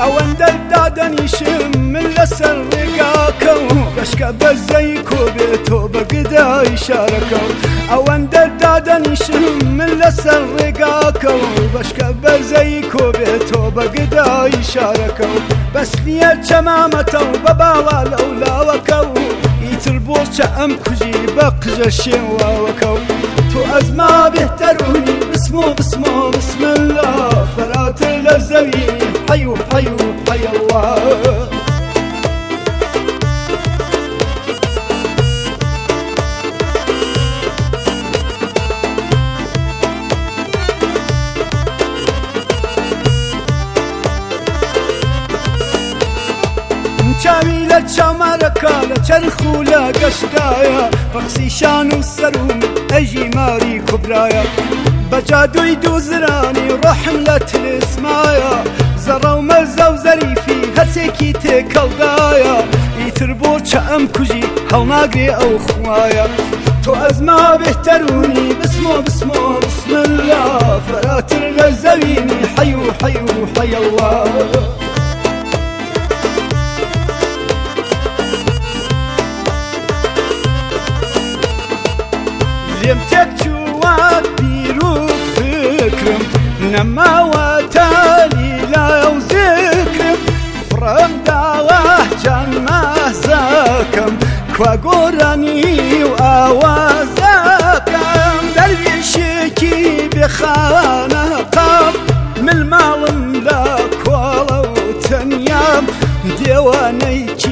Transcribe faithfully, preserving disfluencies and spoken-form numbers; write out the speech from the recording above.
ئەوەندە دادەنیشم من لەسەر ڕێگاکە و بەشکە بەزەی کۆبێتۆ بە گدای شارەکە و ئەوەندە دادەنیشم من لەسەر ڕێگاکە و بەشکە بەزەی کۆبێتۆ بە گدای شارەکە و بەس نییە چەمامەتە و بە باڵا لەولاوەکە و ئیتر بۆچە ئەم کوژی بە قژە شێواوەکە و تۆ ئەزما بهتەرونی بسمۆ بسمۆ بسم الله فەراتر لە زەوینی حەی و حەی و حەی الله چاوی لە چاومارەکە لە چەرخ و لە گەشتایە بەقسی شان و سەروم ئەژی ماری کوبرایە بە جادوی دووزرانی ڕەحم لە تلسمایە زەڕە و مەرزە و زەریفی هەرسێکی تێکەڵدایە ئیتر بۆچە ئەم کوژی هەڵناگرێ ئەو خوایە تۆ ئەزما بهتەرونی بسمۆ بسمۆ بسم الله فەراتر لە زەوینی حەی و حەی و حەی الله لێم تێک چووە بیر و فکرم نەماوەتە لیلایە و زیکرم فڕم داوە جان مەزەکەم کوا گۆرانی و ئاوازەکەم دەرویشێکی بێخانەقەم مل ماڵم لە کۆڵە و تەنیام دێوانەیکی